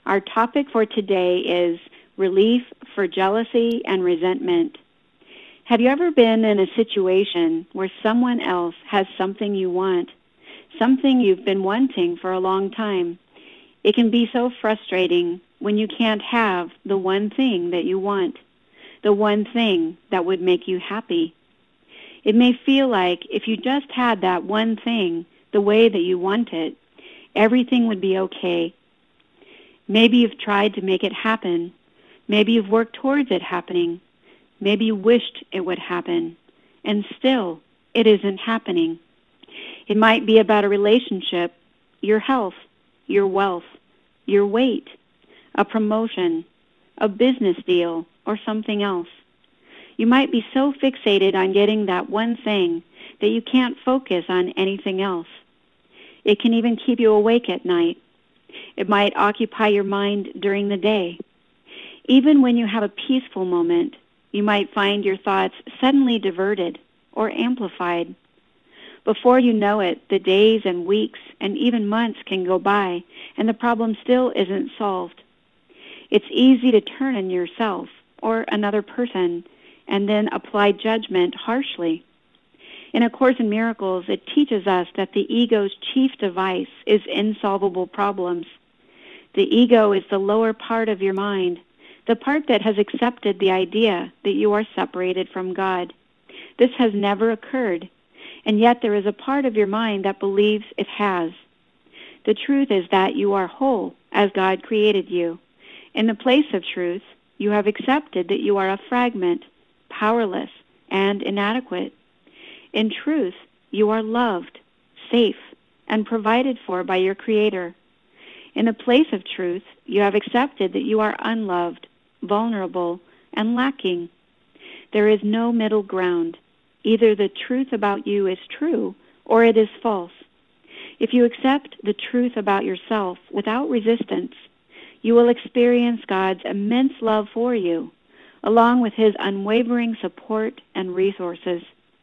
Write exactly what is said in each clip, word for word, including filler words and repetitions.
Our topic for today is relief for jealousy and resentment. Have you ever been in a situation where someone else has something you want, something you've been wanting for a long time? It can be so frustrating when you can't have the one thing that you want, the one thing that would make you happy. It may feel like if you just had that one thing the way that you want it, everything would be okay. Maybe you've tried to make it happen. Maybe you've worked towards it happening. Maybe you wished it would happen, and still it isn't happening. It might be about a relationship, your health, your wealth, your weight, a promotion, a business deal, or something else. You might be so fixated on getting that one thing that you can't focus on anything else. It can even keep you awake at night. It might occupy your mind during the day. Even when you have a peaceful moment, you might find your thoughts suddenly diverted or amplified. Before you know it, the days and weeks and even months can go by, and the problem still isn't solved. It's easy to turn on yourself or another person and then apply judgment harshly. In A Course in Miracles, it teaches us that the ego's chief device is insolvable problems. The ego is the lower part of your mind, the part that has accepted the idea that you are separated from God. This has never occurred, and yet there is a part of your mind that believes it has. The truth is that you are whole as God created you. In the place of truth, you have accepted that you are a fragment, powerless, and inadequate. In truth, you are loved, safe, and provided for by your Creator. In the place of truth, you have accepted that you are unloved, vulnerable, and lacking. There is no middle ground. Either the truth about you is true or it is false. If you accept the truth about yourself without resistance, you will experience God's immense love for you, along with His unwavering support and resources.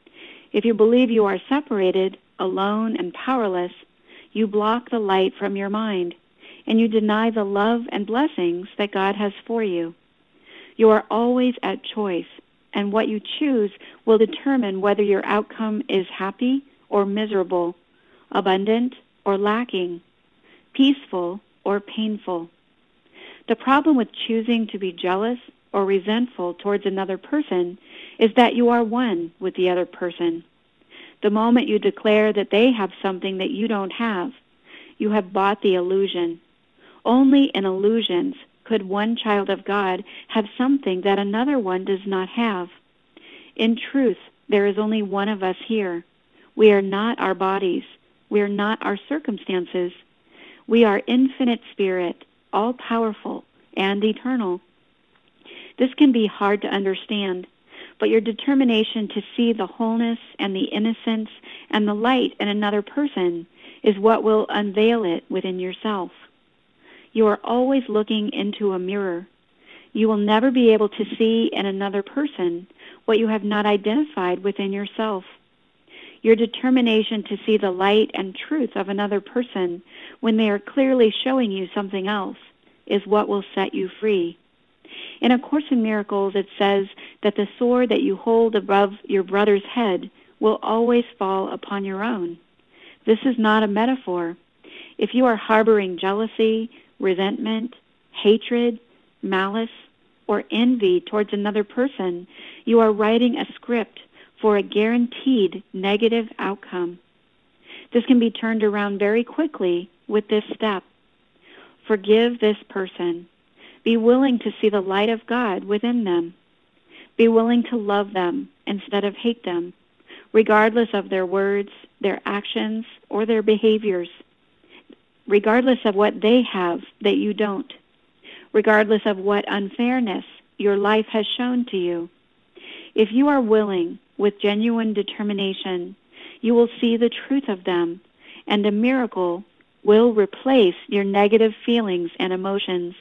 If you believe you are separated, alone, and powerless, you block the light from your mind, and you deny the love and blessings that God has for you. You are always at choice, and what you choose will determine whether your outcome is happy or miserable, abundant or lacking, peaceful or painful. The problem with choosing to be jealous or resentful towards another person is that you are one with the other person. The moment you declare that they have something that you don't have, you have bought the illusion. Only in illusions could one child of God have something that another one does not have. In truth, there is only one of us here. We are not our bodies. We are not our circumstances. We are infinite spirit, all-powerful and eternal. This can be hard to understand, but your determination to see the wholeness and the innocence and the light in another person is what will unveil it within yourself. You are always looking into a mirror. You will never be able to see in another person what you have not identified within yourself. Your determination to see the light and truth of another person when they are clearly showing you something else is what will set you free. In A Course in Miracles, it says that the sword that you hold above your brother's head will always fall upon your own. This is not a metaphor. If you are harboring jealousy, resentment, hatred, malice, or envy towards another person, you are writing a script for a guaranteed negative outcome. This can be turned around very quickly with this step. Forgive this person. Be willing to see the light of God within them. Be willing to love them instead of hate them, regardless of their words, their actions, or their behaviors, regardless of what they have that you don't, regardless of what unfairness your life has shown to you. If you are willing, with genuine determination, you will see the truth of them, and a miracle will replace your negative feelings and emotions.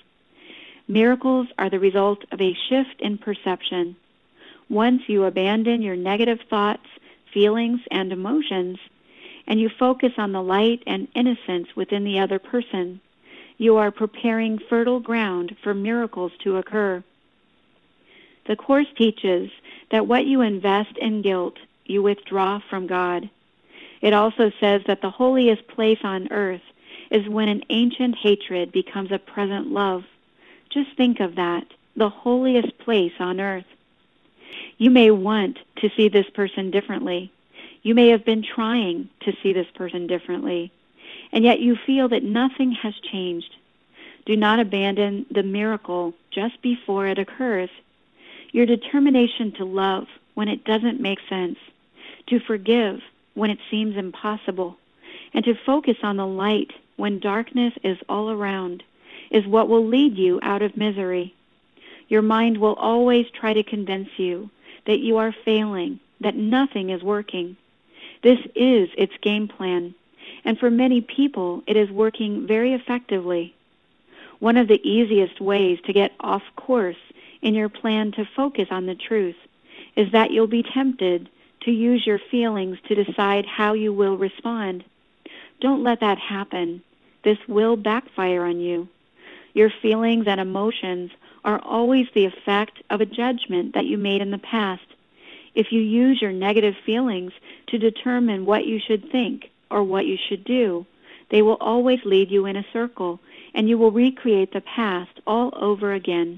Miracles are the result of a shift in perception. Once you abandon your negative thoughts, feelings, and emotions, and you focus on the light and innocence within the other person, You are preparing fertile ground for miracles to occur. The Course teaches that what you invest in guilt, you withdraw from God. It also says that the holiest place on earth is when an ancient hatred becomes a present love. Just think of that, the holiest place on earth. You may want to see this person differently. You may have been trying to see this person differently, and yet you feel that nothing has changed. Do not abandon the miracle just before it occurs. Your determination to love when it doesn't make sense, to forgive when it seems impossible, and to focus on the light when darkness is all around is what will lead you out of misery. Your mind will always try to convince you that you are failing, that nothing is working. This is its game plan, and for many people it is working very effectively. One of the easiest ways to get off course in your plan to focus on the truth is that you'll be tempted to use your feelings to decide how you will respond. Don't let that happen. This will backfire on you. Your feelings and emotions are always the effect of a judgment that you made in the past. If you use your negative feelings to determine what you should think or what you should do, they will always lead you in a circle, and you will recreate the past all over again.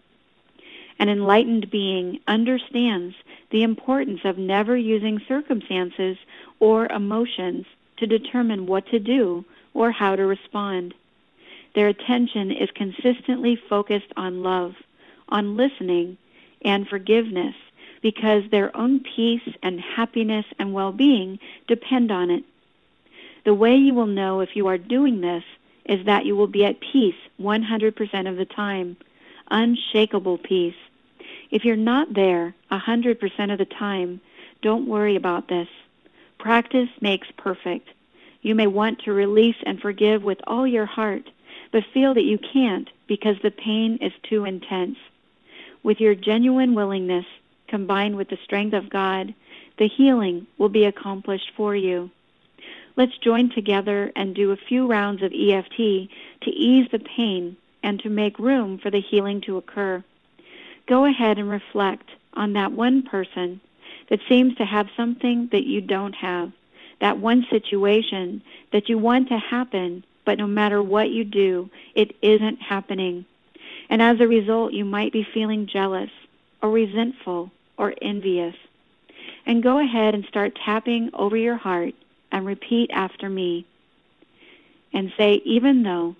An enlightened being understands the importance of never using circumstances or emotions to determine what to do or how to respond. Their attention is consistently focused on love, on listening, and forgiveness, because their own peace and happiness and well-being depend on it. The way you will know if you are doing this is that you will be at peace one hundred percent of the time, unshakable peace. If you're not there one hundred percent of the time, don't worry about this. Practice makes perfect. You may want to release and forgive with all your heart, but feel that you can't because the pain is too intense. With your genuine willingness, combined with the strength of God, the healing will be accomplished for you. Let's join together and do a few rounds of E F T to ease the pain and to make room for the healing to occur. Go ahead and reflect on that one person that seems to have something that you don't have, that one situation that you want to happen, but no matter what you do, it isn't happening. And as a result, you might be feeling jealous or resentful or envious. And go ahead and start tapping over your heart and repeat after me and say, even though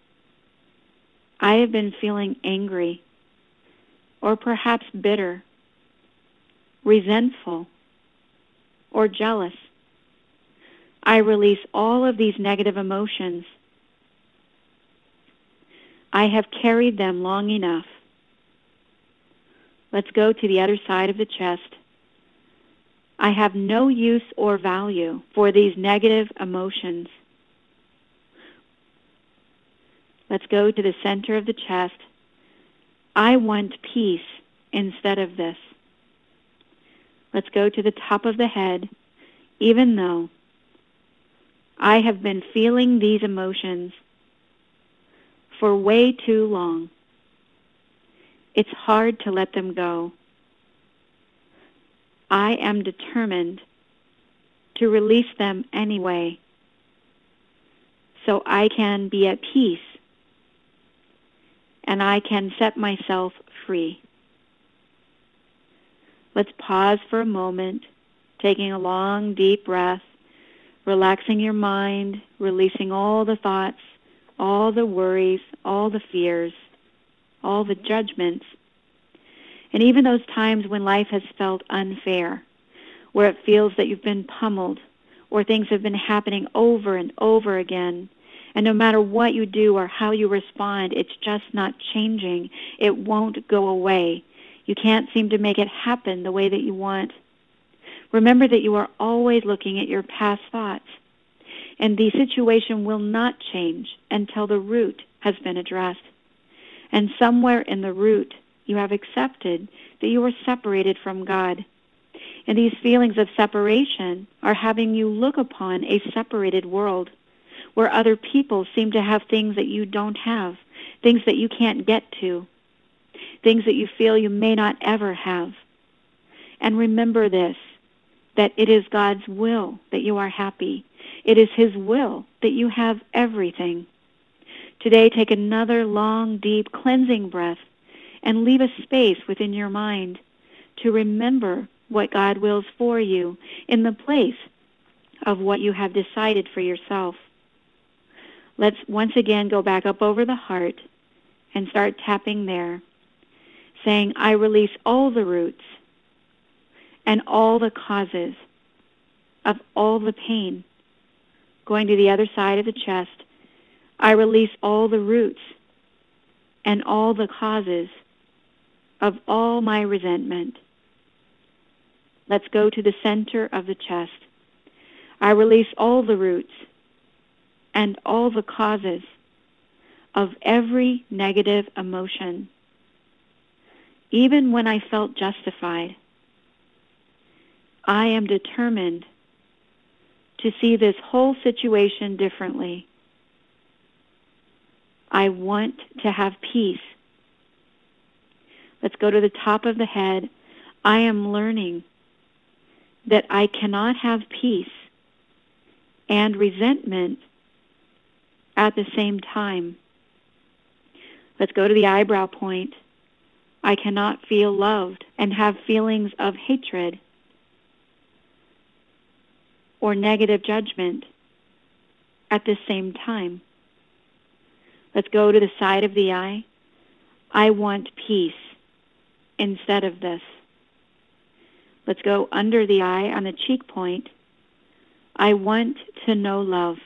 I have been feeling angry or perhaps bitter, resentful, or jealous, I release all of these negative emotions. I have carried them long enough. Let's go to the other side of the chest. I have no use or value for these negative emotions. Let's go to the center of the chest. I want peace instead of this. Let's go to the top of the head. Even though I have been feeling these emotions for way too long, it's hard to let them go. I am determined to release them anyway, so I can be at peace and I can set myself free. Let's pause for a moment, taking a long, deep breath, relaxing your mind, releasing all the thoughts, all the worries, all the fears, all the judgments, and even those times when life has felt unfair, where it feels that you've been pummeled, or things have been happening over and over again, and no matter what you do or how you respond, it's just not changing. It won't go away. You can't seem to make it happen the way that you want. Remember that you are always looking at your past thoughts, and the situation will not change until the root has been addressed. And somewhere in the root, you have accepted that you are separated from God. And these feelings of separation are having you look upon a separated world, where other people seem to have things that you don't have, things that you can't get to, things that you feel you may not ever have. And remember this, that it is God's will that you are happy. It is His will that you have everything. Today, take another long, deep, cleansing breath and leave a space within your mind to remember what God wills for you in the place of what you have decided for yourself. Let's once again go back up over the heart and start tapping there, saying, I release all the roots and all the causes of all the pain. Going to the other side of the chest, I release all the roots and all the causes of all my resentment. Let's go to the center of the chest. I release all the roots and all the causes of every negative emotion, even when I felt justified. I am determined to see this whole situation differently. I want to have peace. Let's go to the top of the head. I am learning that I cannot have peace and resentment at the same time. Let's go to the eyebrow point. I cannot feel loved and have feelings of hatred or negative judgment at the same time. Let's go to the side of the eye. I want peace instead of this. Let's go under the eye on the cheek point. I want to know love.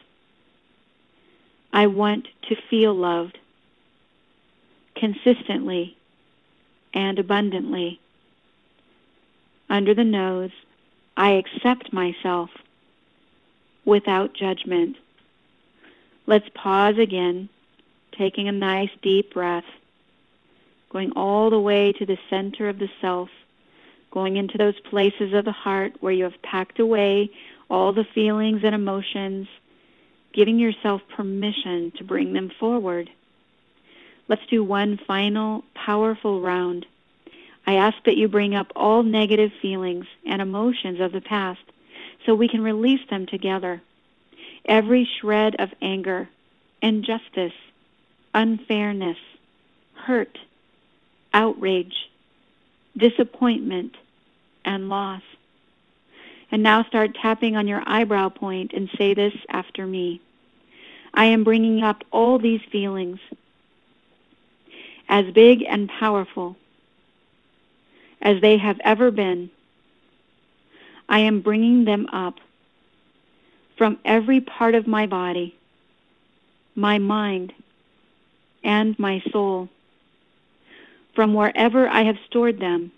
I want to feel loved consistently and abundantly. Under the nose, I accept myself without judgment. Let's pause again, taking a nice deep breath, going all the way to the center of the self, going into those places of the heart where you have packed away all the feelings and emotions, giving yourself permission to bring them forward. Let's do one final powerful round. I ask that you bring up all negative feelings and emotions of the past so we can release them together. Every shred of anger, injustice, unfairness, hurt, outrage, disappointment, and loss. And now start tapping on your eyebrow point and say this after me. I am bringing up all these feelings as big and powerful as they have ever been. I am bringing them up from every part of my body, my mind, and my soul, from wherever I have stored them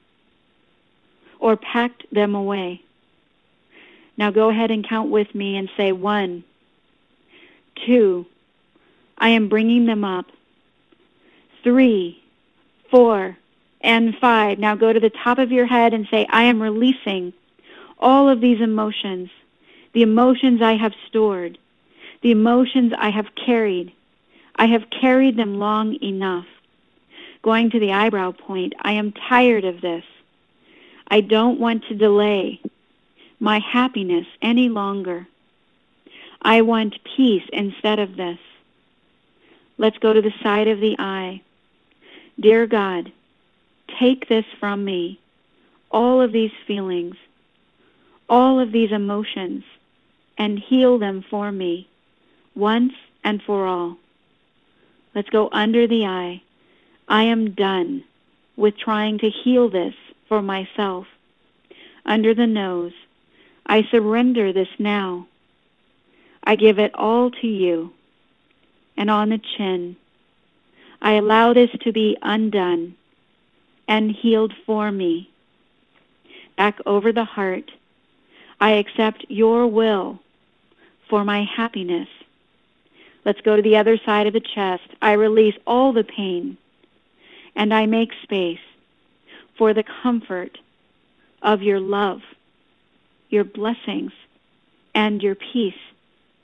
or packed them away. Now go ahead and count with me and say one, two, I am bringing them up, three, four, and five. Now go to the top of your head and say, I am releasing all of these emotions, the emotions I have stored, the emotions I have carried. I have carried them long enough. Going to the eyebrow point, I am tired of this. I don't want to delay my happiness any longer. I want peace instead of this. Let's go to the side of the eye. Dear God, take this from me, all of these feelings, all of these emotions, and heal them for me once and for all. Let's go under the eye. I am done with trying to heal this for myself. Under the nose, I surrender this now. I give it all to you. And on the chin, I allow this to be undone and healed for me. Back over the heart, I accept your will for my happiness. Let's go to the other side of the chest. I release all the pain, and I make space for the comfort of your love, your blessings, and your peace.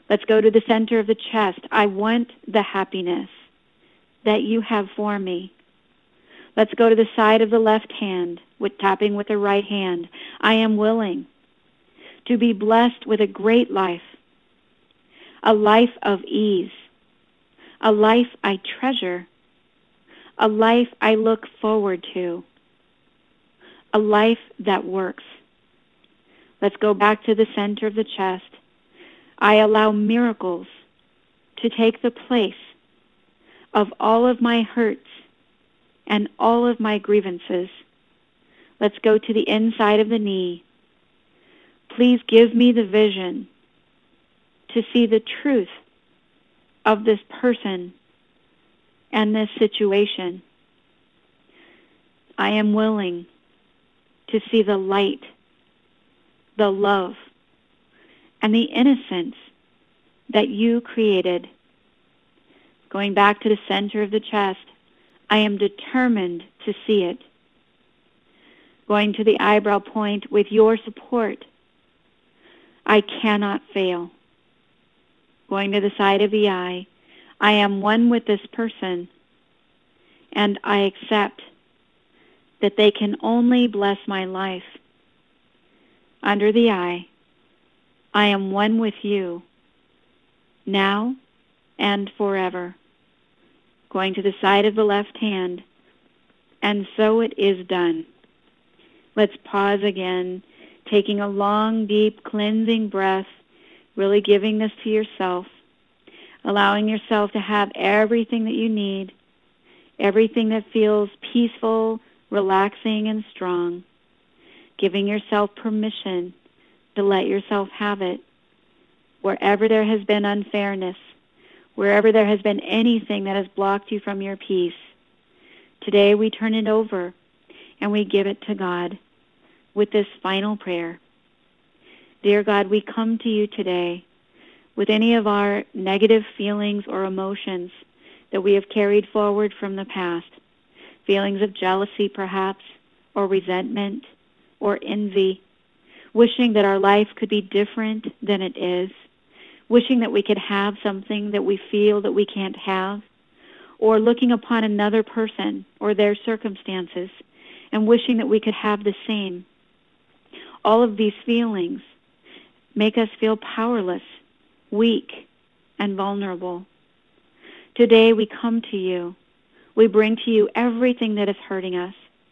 Let's go to the center of the chest. I want the happiness that you have for me. Let's go to the side of the left hand, with tapping with the right hand. I am willing to be blessed with a great life, a life of ease, a life I treasure, a life I look forward to, a life that works. Let's go back to the center of the chest. I allow miracles to take the place of all of my hurts and all of my grievances. Let's go to the inside of the knee. Please give me the vision to see the truth of this person and this situation. I am willing to see the light, the love, and the innocence that you created. Going back to the center of the chest, I am determined to see it. Going to the eyebrow point, with your support, I cannot fail. Going to the side of the eye, I am one with this person, and I accept that they can only bless my life. Under the eye, I am one with you, now and forever. Going to the side of the left hand, and so it is done. Let's pause again, taking a long, deep, cleansing breath, really giving this to yourself, allowing yourself to have everything that you need, everything that feels peaceful, relaxing, and strong, giving yourself permission to let yourself have it. Wherever there has been unfairness, wherever there has been anything that has blocked you from your peace, today we turn it over and we give it to God with this final prayer. Dear God, we come to you today with any of our negative feelings or emotions that we have carried forward from the past, feelings of jealousy perhaps, or resentment, or envy, wishing that our life could be different than it is, wishing that we could have something that we feel that we can't have, or looking upon another person or their circumstances and wishing that we could have the same. All of these feelings make us feel powerless, weak, and vulnerable. Today we come to you. We bring to you everything that is hurting us.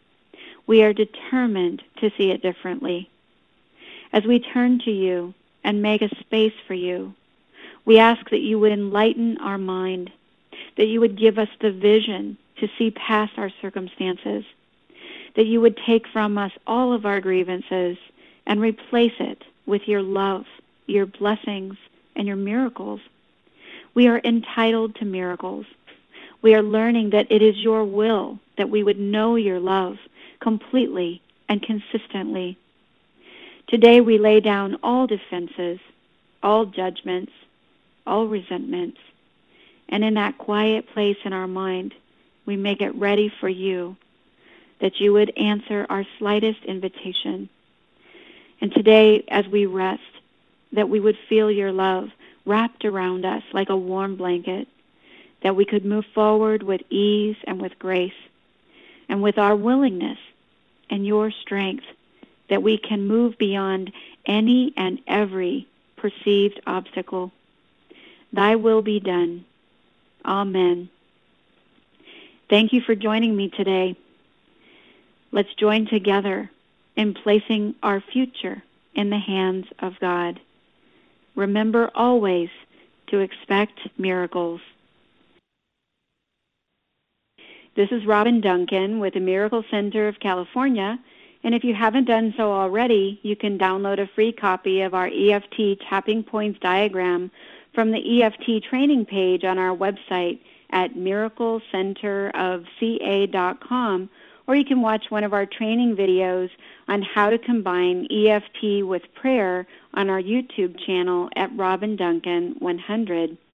We are determined to see it differently. As we turn to you and make a space for you, we ask that you would enlighten our mind, that you would give us the vision to see past our circumstances, that you would take from us all of our grievances and replace it with your love, your blessings, and your miracles. We are entitled to miracles. We are learning that it is your will that we would know your love completely and consistently. Today we lay down all defenses, all judgments, all resentments, and in that quiet place in our mind, we make it ready for you, that you would answer our slightest invitation. And today, as we rest, that we would feel your love wrapped around us like a warm blanket, that we could move forward with ease and with grace, and with our willingness and your strength, that we can move beyond any and every perceived obstacle. Thy will be done. Amen. Thank you for joining me today. Let's join together in placing our future in the hands of God. Remember always to expect miracles. This is Robin Duncan with the Miracle Center of California, and if you haven't done so already, you can download a free copy of our E F T Tapping Points diagram from the E F T training page on our website at miracle center of c a dot com, or you can watch one of our training videos on how to combine E F T with prayer on our YouTube channel at Robin Duncan one hundred.